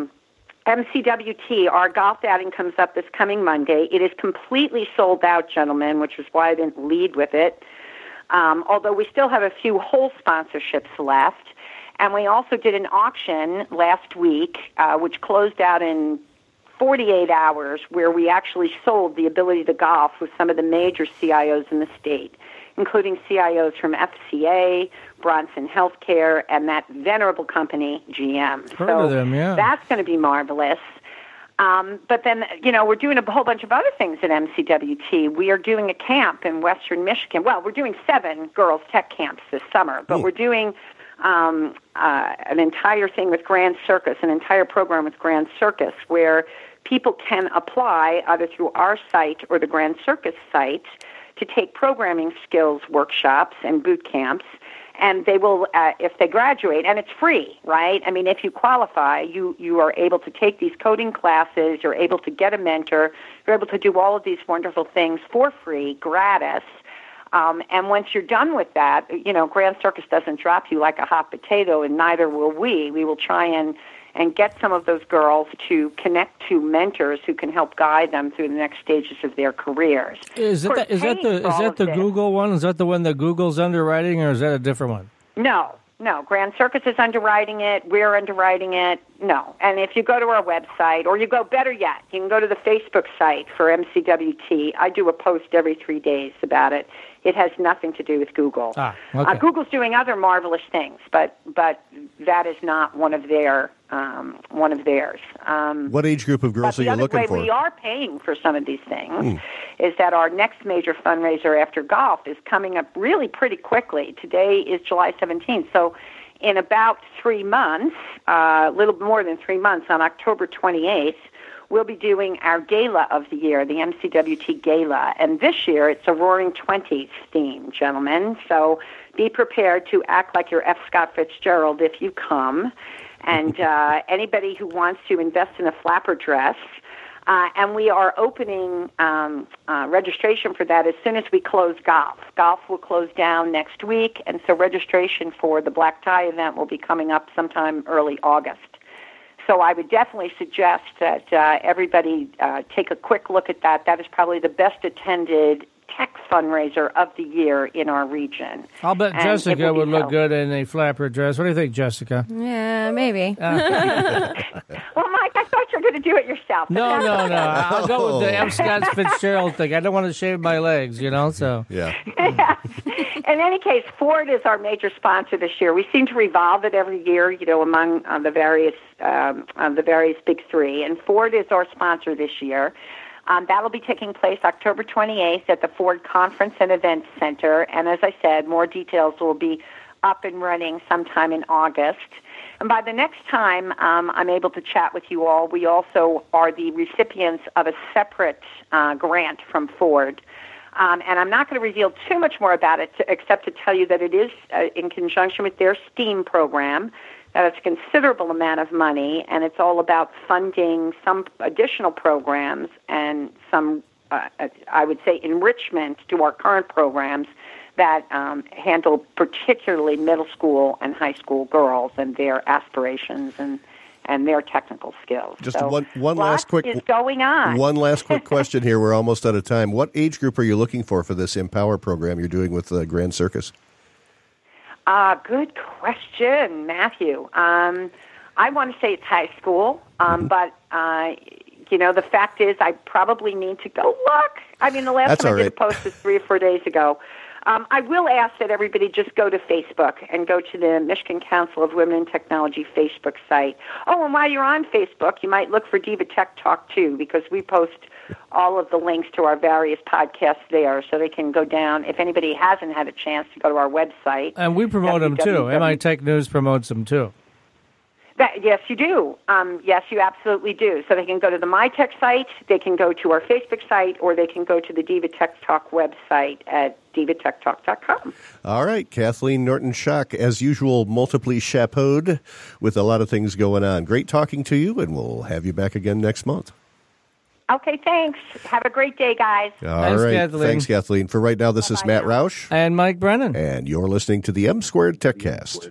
MCWT, our golf outing comes up this coming Monday. It is completely sold out, gentlemen, which is why I didn't lead with it, although we still have a few whole sponsorships left. And we also did an auction last week, which closed out in 48 hours, where we actually sold the ability to golf with some of the major CIOs in the state, including CIOs from FCA, Bronson Healthcare, and that venerable company, GM. Heard of them, yeah. That's going to be marvelous. But then, we're doing a whole bunch of other things at MCWT. We are doing a camp in Western Michigan. Well, we're doing 7 girls' tech camps this summer, but we're doing an entire thing with Grand Circus, an entire program with Grand Circus, where people can apply either through our site or the Grand Circus site to take programming skills workshops and boot camps. And they will, if they graduate, and it's free, right? I mean, if you qualify, you are able to take these coding classes, you're able to get a mentor, you're able to do all of these wonderful things for free, gratis. And once you're done with that, Grand Circus doesn't drop you like a hot potato, and neither will we. We will try and get some of those girls to connect to mentors who can help guide them through the next stages of their careers. Is that the Google one? Is that the one that Google's underwriting, or is that a different one? No. Grand Circus is underwriting it. We're underwriting it. No. And if you go to our website, or you go, better yet, you can go to the Facebook site for MCWT. I do a post every 3 days about it. It has nothing to do with Google. Okay. Google's doing other marvelous things, but that is not one of theirs. What age group of girls are you looking for? The other way we are paying for some of these things is that our next major fundraiser after golf is coming up really pretty quickly. Today is July 17th, so in about 3 months, a little more than 3 months, on October 28th, we'll be doing our gala of the year, the MCWT Gala. And this year, it's a Roaring Twenties theme, gentlemen. So be prepared to act like you're F. Scott Fitzgerald if you come. And anybody who wants to invest in a flapper dress. And we are opening registration for that as soon as we close golf. Golf will close down next week, and so registration for the black tie event will be coming up sometime early August. So I would definitely suggest that everybody take a quick look at that. That is probably the best attended tech fundraiser of the year in our region. I'll bet Jessica would look good in a flapper dress. What do you think, Jessica? Yeah, maybe. Well, Mike, I thought you were going to do it yourself. No. I'll go with the F. Scott Fitzgerald thing. I don't want to shave my legs, so. Yeah. In any case, Ford is our major sponsor this year. We seem to revolve it every year, among the various big three. And Ford is our sponsor this year. That'll be taking place October 28th at the Ford Conference and Events Center. And as I said, more details will be up and running sometime in August. And by the next time I'm able to chat with you all, we also are the recipients of a separate grant from Ford. And I'm not going to reveal too much more about it, except to tell you that it is in conjunction with their STEAM program. That it's a considerable amount of money, and it's all about funding some additional programs and some, I would say, enrichment to our current programs that handle particularly middle school and high school girls and their aspirations and their technical skills. Just one last quick is going on. One last quick question here. We're almost out of time. What age group are you looking for this Empower program you're doing with Grand Circus? Good question, Matthew. I want to say it's high school, but the fact is I probably need to go look. I mean, the last time I did a post was 3 or 4 days ago. I will ask that everybody just go to Facebook and go to the Michigan Council of Women in Technology Facebook site. Oh, and while you're on Facebook, you might look for Diva Tech Talk, too, because we post all of the links to our various podcasts there, so they can go down. If anybody hasn't had a chance to go to our website. And we promote them, too. MI Tech News promotes them, too. Yes, you do. Yes, you absolutely do. So they can go to the MyTech site, they can go to our Facebook site, or they can go to the Diva Tech Talk website at divatechtalk.com. All right, Kathleen Norton-Schock, as usual, multiply chapeaued with a lot of things going on. Great talking to you, and we'll have you back again next month. Okay, thanks. Have a great day, guys. All right. Kathleen. Thanks, Kathleen. For right now, this is Matt Roush. And Mike Brennan. And you're listening to the M-Squared TechCast.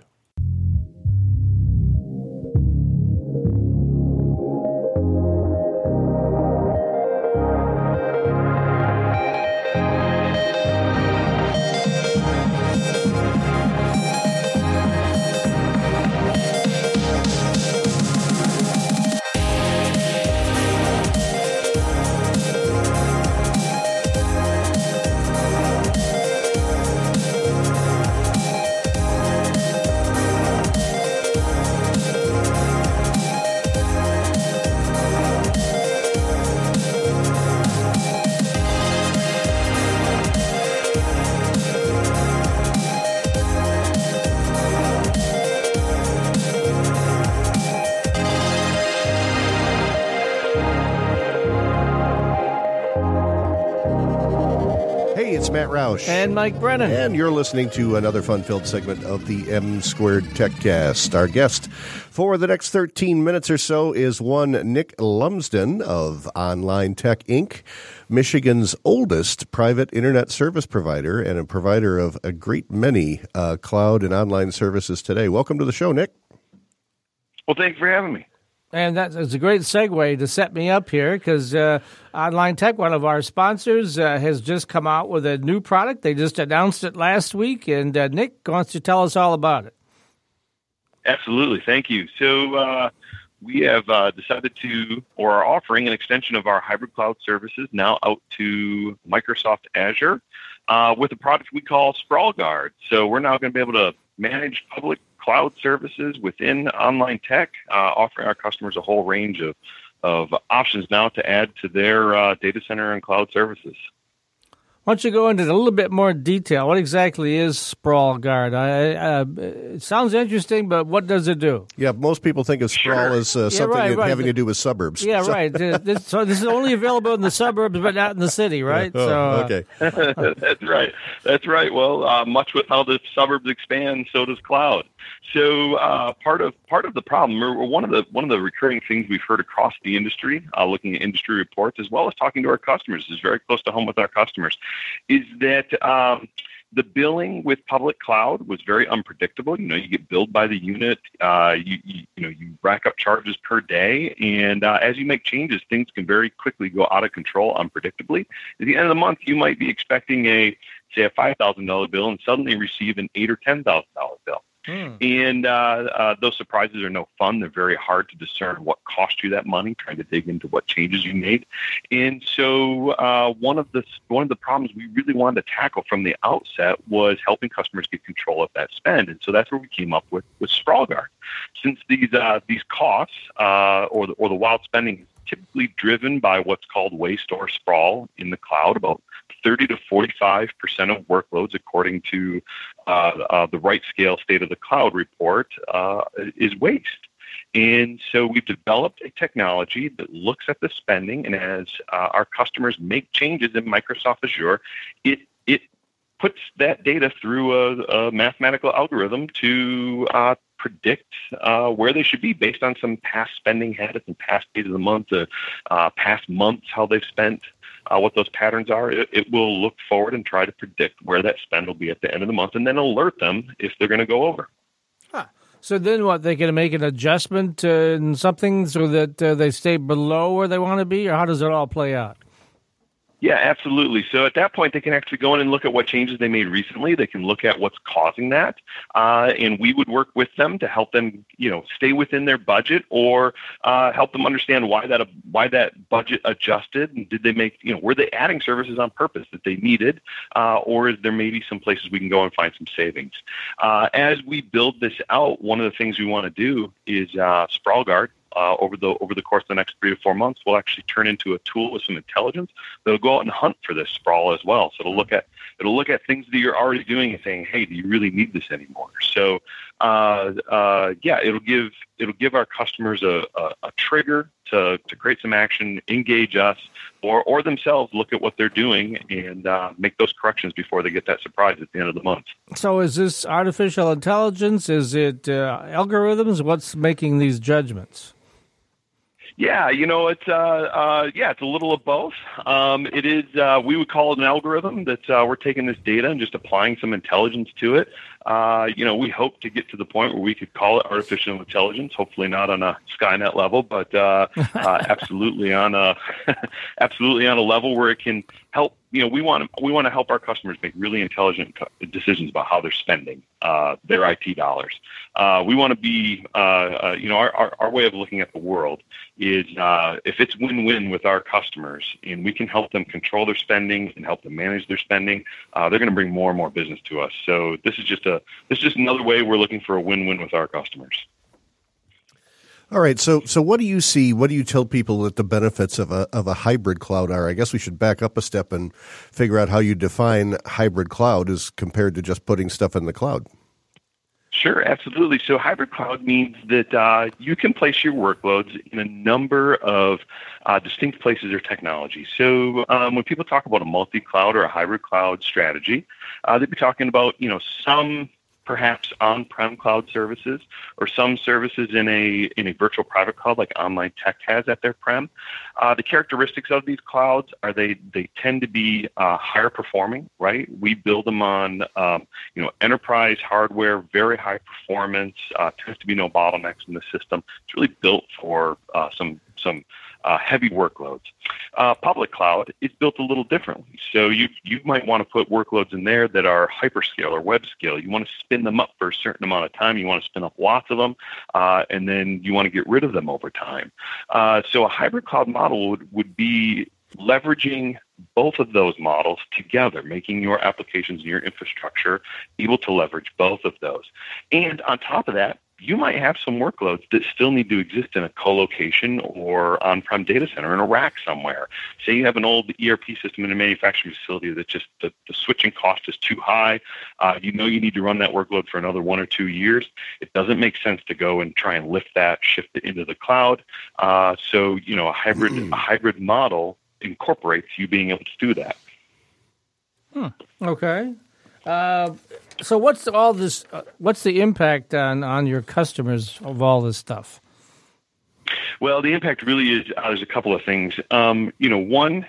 It's Matt Roush. And Mike Brennan. And you're listening to another fun-filled segment of the M Squared TechCast. Our guest for the next 13 minutes or so is one Nick Lumsden of Online Tech Inc., Michigan's oldest private internet service provider and a provider of a great many cloud and online services today. Welcome to the show, Nick. Well, thank you for having me. And that's a great segue to set me up here because Online Tech, one of our sponsors, has just come out with a new product. They just announced it last week, and Nick wants to tell us all about it. Absolutely. Thank you. So we have decided to, or are offering an extension of our hybrid cloud services now out to Microsoft Azure with a product we call SprawlGuard. So we're now going to be able to manage public cloud services within Online Tech, offering our customers a whole range of options now to add to their data center and cloud services. Why don't you go into a little bit more detail? What exactly is SprawlGuard? It sounds interesting, but what does it do? Yeah, most people think of sprawl as something having to do with suburbs. Yeah, right. So this is only available in the suburbs, but not in the city, right? Okay. That's right. That's right. Well, much with how the suburbs expand, so does cloud. So part of the problem, or one of the recurring things we've heard across the industry, looking at industry reports as well as talking to our customers, is very close to home with our customers, is that the billing with public cloud was very unpredictable. You get billed by the unit. You rack up charges per day, and as you make changes, things can very quickly go out of control unpredictably. At the end of the month, you might be expecting a $5,000 bill and suddenly receive an $8,000 or $10,000 bill. And those surprises are no fun. They're very hard to discern what cost you that money, trying to dig into what changes you made. And so one of the problems we really wanted to tackle from the outset was helping customers get control of that spend. And so that's where we came up with SprawlGuard. Since these costs or the wild spending is typically driven by what's called waste or sprawl in the cloud, about 30 to 45% of workloads, according to the Right Scale State of the Cloud report, is waste. And so we've developed a technology that looks at the spending, and as our customers make changes in Microsoft Azure, it puts that data through a mathematical algorithm to predict where they should be based on some past spending habits and past days of the month, past months, how they've spent, what those patterns are. It will look forward and try to predict where that spend will be at the end of the month, and then alert them if they're going to go over. So then what, they're going to make an adjustment in something so that they stay below where they want to be, or how does it all play out? Yeah, absolutely. So at that point, they can actually go in and look at what changes they made recently. They can look at what's causing that, and we would work with them to help them, stay within their budget, or help them understand why that budget adjusted, and did they make, were they adding services on purpose that they needed, or is there maybe some places we can go and find some savings? As we build this out, one of the things we want to do is SprawlGuard. Over the course of the next 3 to 4 months, will actually turn into a tool with some intelligence that'll go out and hunt for this sprawl as well. So it'll look at things that you're already doing and saying, hey, do you really need this anymore? So it'll give our customers a trigger to create some action, engage us, or themselves look at what they're doing and make those corrections before they get that surprise at the end of the month. So is this artificial intelligence? Is it algorithms? What's making these judgments? Yeah, it's a little of both. It is we would call it an algorithm that we're taking this data and just applying some intelligence to it. We hope to get to the point where we could call it artificial intelligence. Hopefully not on a Skynet level, but absolutely on a level where it can help. We want to help our customers make really intelligent decisions about how they're spending their IT dollars. We want to be, our way of looking at the world is if it's win-win with our customers and we can help them control their spending and help them manage their spending, they're going to bring more and more business to us. So this is just another way we're looking for a win-win with our customers. All right. So what do you see? What do you tell people that the benefits of a hybrid cloud are? I guess we should back up a step and figure out how you define hybrid cloud as compared to just putting stuff in the cloud. Sure, absolutely. So hybrid cloud means that you can place your workloads in a number of distinct places or technologies. So when people talk about a multi-cloud or a hybrid cloud strategy, they'd be talking about, some perhaps on-prem cloud services or some services in a virtual private cloud like Online Tech has at their prem. The characteristics of these clouds are they tend to be higher performing, right? We build them on enterprise hardware, very high performance, tends to be no bottlenecks in the system. It's really built for some heavy workloads. Public cloud is built a little differently. So you might want to put workloads in there that are hyperscale or web scale. You want to spin them up for a certain amount of time. You want to spin up lots of them, and then you want to get rid of them over time. So a hybrid cloud model would be leveraging both of those models together, making your applications and your infrastructure able to leverage both of those. And on top of that, you might have some workloads that still need to exist in a co-location or on-prem data center in a rack somewhere. Say you have an old ERP system in a manufacturing facility that just the switching cost is too high. You need to run that workload for another 1 or 2 years. It doesn't make sense to go and try and lift that, shift it into the cloud. So a hybrid model incorporates you being able to do that. Okay. So what's all this? What's the impact on your customers of all this stuff? Well, the impact really is there's a couple of things. One,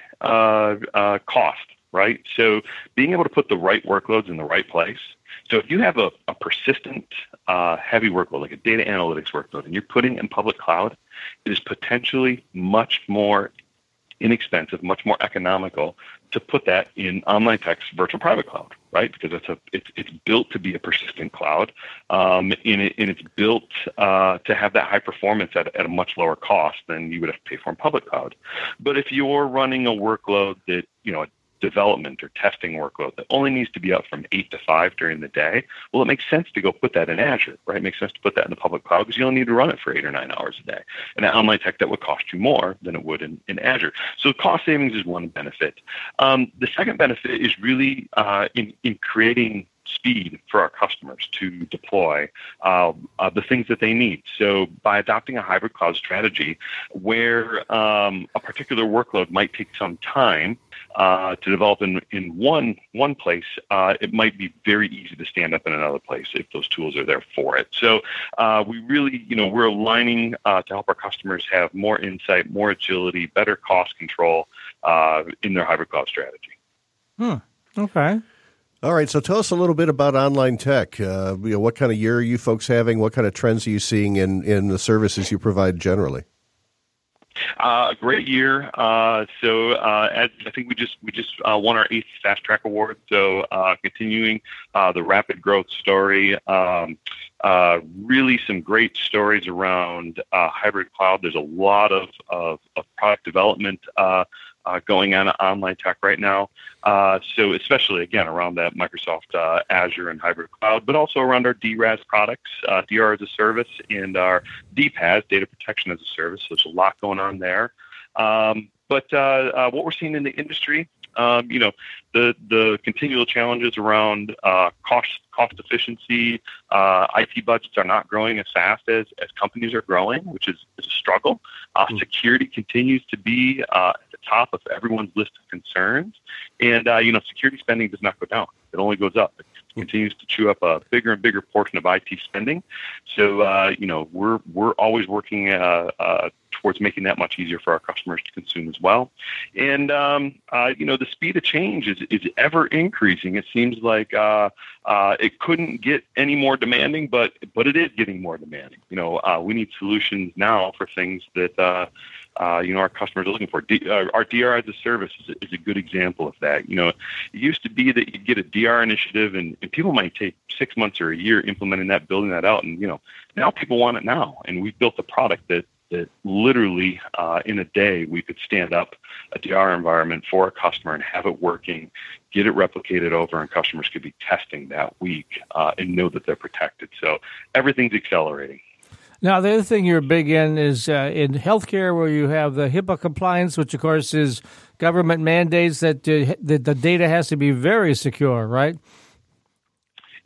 cost, right? So being able to put the right workloads in the right place. So if you have a persistent, heavy workload, like a data analytics workload, and you're putting it in public cloud, it is potentially much more inexpensive, much more economical to put that in Online Tech's virtual private cloud, right? Because it's built to be a persistent cloud, and it's built to have that high performance at a much lower cost than you would have to pay for in public cloud. But if you're running a workload that a development or testing workload that only needs to be up from 8 to 5 during the day, well, it makes sense to go put that in Azure, right? It makes sense to put that in the public cloud because you don't need to run it for 8 or 9 hours a day. And at Online Tech, that would cost you more than it would in Azure. So cost savings is one benefit. The second benefit is really in creating speed for our customers to deploy the things that they need. So by adopting a hybrid cloud strategy where a particular workload might take some time to develop in one place, it might be very easy to stand up in another place if those tools are there for it. So we really, we're aligning to help our customers have more insight, more agility, better cost control in their hybrid cloud strategy. Okay. All right, so tell us a little bit about Online Tech. What kind of year are you folks having? What kind of trends are you seeing in the services you provide generally? A great year. So I think we just won our 8th Fast Track Award. So continuing the rapid growth story. Really some great stories around hybrid cloud. There's a lot of product development going on at Online Tech right now. So especially, again, around that Microsoft Azure and hybrid cloud, but also around our DRaaS products, DR as a service, and our DPaaS, data protection as a service. So there's a lot going on there. But what we're seeing in the industry, the continual challenges around cost efficiency, IT budgets are not growing as fast as companies are growing, which is a struggle. Security continues to be at the top of everyone's list of concerns, and security spending does not go down; it only goes up. It continues to chew up a bigger and bigger portion of IT spending. So we're always working towards making that much easier for our customers to consume as well. And the speed of change is ever increasing. It seems like it couldn't get any more demanding, but it is getting more demanding. We need solutions now for things that our customers are looking for. Our DR as a service is a good example of that. It used to be that you'd get a DR initiative and people might take 6 months or a year implementing that, building that out. And, now people want it now. And we've built a product that literally in a day we could stand up a DR environment for a customer and have it working, get it replicated over, and customers could be testing that week and know that they're protected. So everything's accelerating. Now, the other thing you're big in is in healthcare, where you have the HIPAA compliance, which, of course, is government mandates that the data has to be very secure, right?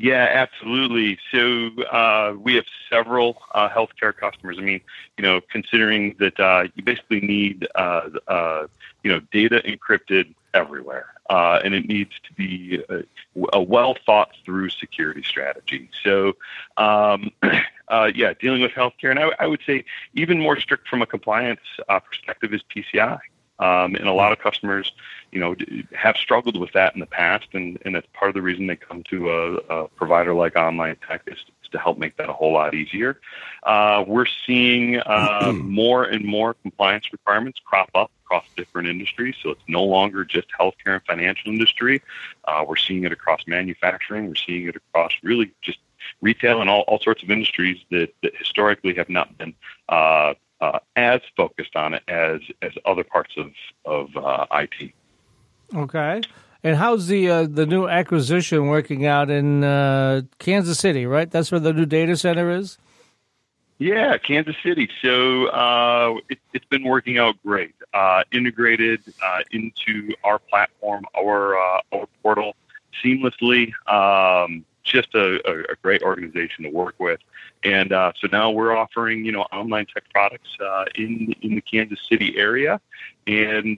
Yeah, absolutely. So we have several healthcare customers. I mean, considering that you basically need, data encrypted everywhere, and it needs to be a well thought through security strategy. So, dealing with healthcare, and I would say even more strict from a compliance perspective is PCI. And a lot of customers, have struggled with that in the past, and that's part of the reason they come to a provider like Online Tech is to help make that a whole lot easier. We're seeing more and more compliance requirements crop up across different industries, so it's no longer just healthcare and financial industry. We're seeing it across manufacturing. We're seeing it across really just retail and all sorts of industries that historically have not been as focused on it as other parts of IT. Okay. And how's the new acquisition working out in Kansas City, right? That's where the new data center is? Yeah, Kansas City. So it's been working out great. Integrated into our platform, our portal seamlessly. Just a great organization to work with. And so now we're offering, Online Tech products in the Kansas City area, and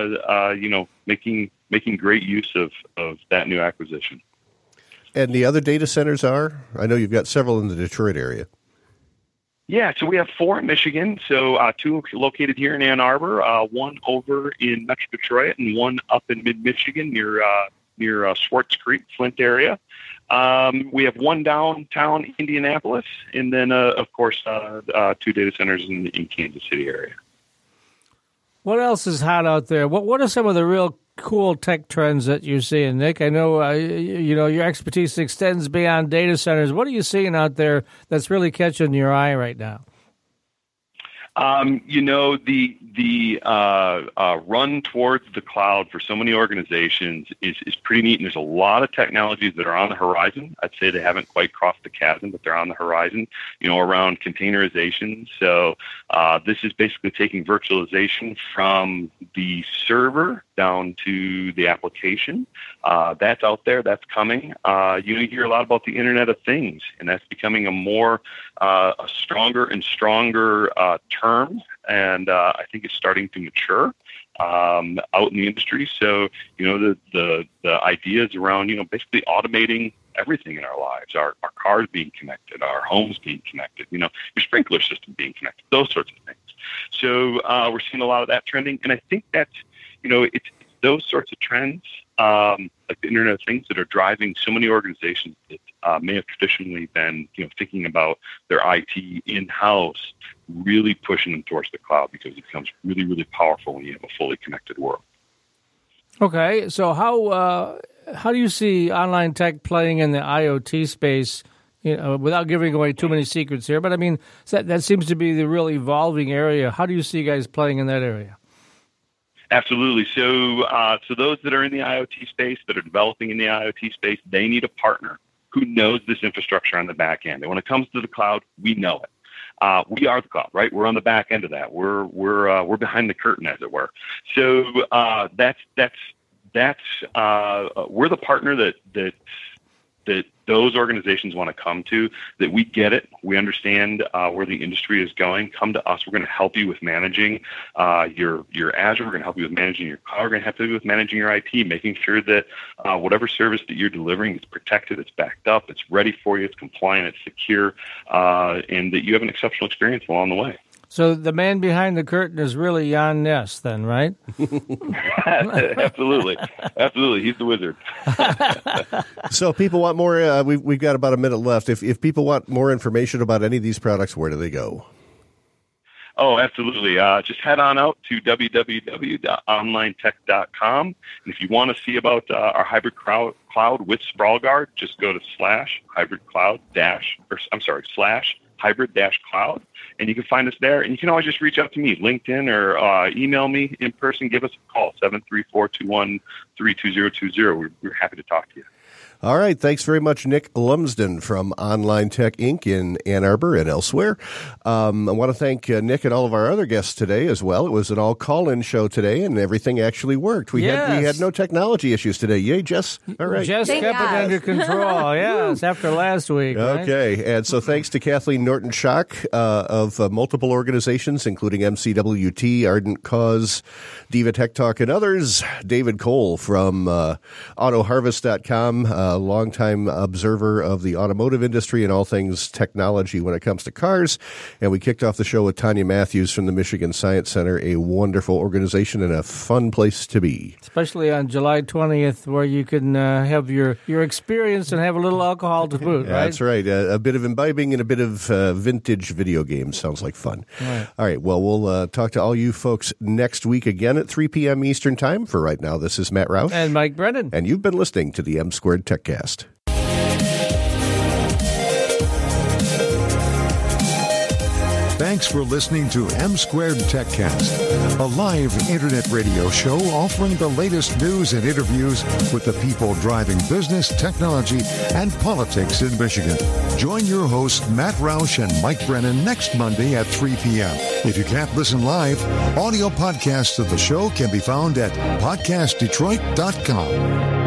making great use of that new acquisition. And the other data centers are? I know you've got several in the Detroit area. Yeah, so we have 4 in Michigan. So 2 located here in Ann Arbor, 1 over in Metro Detroit, and 1 up in mid-Michigan near Swartz Creek, Flint area. We have 1 downtown Indianapolis, and then, of course, 2 data centers in Kansas City area. What else is hot out there? What are some of the real cool tech trends that you're seeing, Nick? I know, your expertise extends beyond data centers. What are you seeing out there that's really catching your eye right now? The run towards the cloud for so many organizations is pretty neat, and there's a lot of technologies that are on the horizon. I'd say they haven't quite crossed the chasm, but they're on the horizon, around containerization. So this is basically taking virtualization from the server down to the application. That's out there. That's coming. You hear a lot about the Internet of Things, and that's becoming a stronger and stronger term, and I think it's starting to mature out in the industry. So, the ideas around, basically automating everything in our lives, our cars being connected, our homes being connected, your sprinkler system being connected, those sorts of things. So we're seeing a lot of that trending, and I think that's, it's those sorts of trends, like the Internet of Things, that are driving so many organizations that may have traditionally been, thinking about their IT in-house, really pushing them towards the cloud, because it becomes really, really powerful when you have a fully connected world. Okay, so how do you see Online Tech playing in the IoT space? Without giving away too many secrets here, but I mean that seems to be the real evolving area. How do you see you guys playing in that area? Absolutely. So those that are in the IoT space, that are developing in the IoT space, they need a partner who knows this infrastructure on the back end. And when it comes to the cloud, we know it. We are the cloud, right? We're on the back end of that. We're behind the curtain, as it were. So that's we're the partner that those organizations want to come to, that we get it. We understand where the industry is going. Come to us. We're going to help you with managing your Azure. We're going to help you with managing your cloud. We're going to help you with managing your IT, making sure that whatever service that you're delivering is protected, it's backed up, it's ready for you, it's compliant, it's secure, and that you have an exceptional experience along the way. So the man behind the curtain is really Jan Ness, then, right? Absolutely. He's the wizard. So people want more. We've got about a minute left. If people want more information about any of these products, where do they go? Oh, absolutely. Just head on out to www.onlinetech.com. And if you want to see about our hybrid cloud with SprawlGuard, just go to /hybrid-cloud, and you can find us there. And you can always just reach out to me, LinkedIn, or email me in person. Give us a call, 734-213-2020. We're happy to talk to you. All right. Thanks very much, Nick Lumsden from Online Tech Inc. in Ann Arbor and elsewhere. I want to thank Nick and all of our other guests today as well. It was an all call-in show today, and everything actually worked. We had no technology issues today. Yay, Jess. All right. Jess kept it under control. Yes, after last week. Okay. Right? And so thanks to Kathleen Norton-Schock of multiple organizations, including MCWT, Ardent Cause, Diva Tech Talk, and others. David Cole from AutoHarvest.com, a longtime observer of the automotive industry and all things technology when it comes to cars. And we kicked off the show with Tanya Matthews from the Michigan Science Center, a wonderful organization and a fun place to be. Especially on July 20th, where you can have your experience and have a little alcohol to boot, right? That's right. A bit of imbibing and a bit of vintage video games. Sounds like fun. Right. All right. Well, we'll talk to all you folks next week again at 3 p.m. Eastern Time. For right now, this is Matt Roush. And Mike Brennan. And you've been listening to the M-Squared TechCast. Thanks for listening to M-Squared TechCast, a live internet radio show offering the latest news and interviews with the people driving business, technology, and politics in Michigan. Join your hosts, Matt Roush and Mike Brennan, next Monday at 3 p.m. If you can't listen live, audio podcasts of the show can be found at podcastdetroit.com.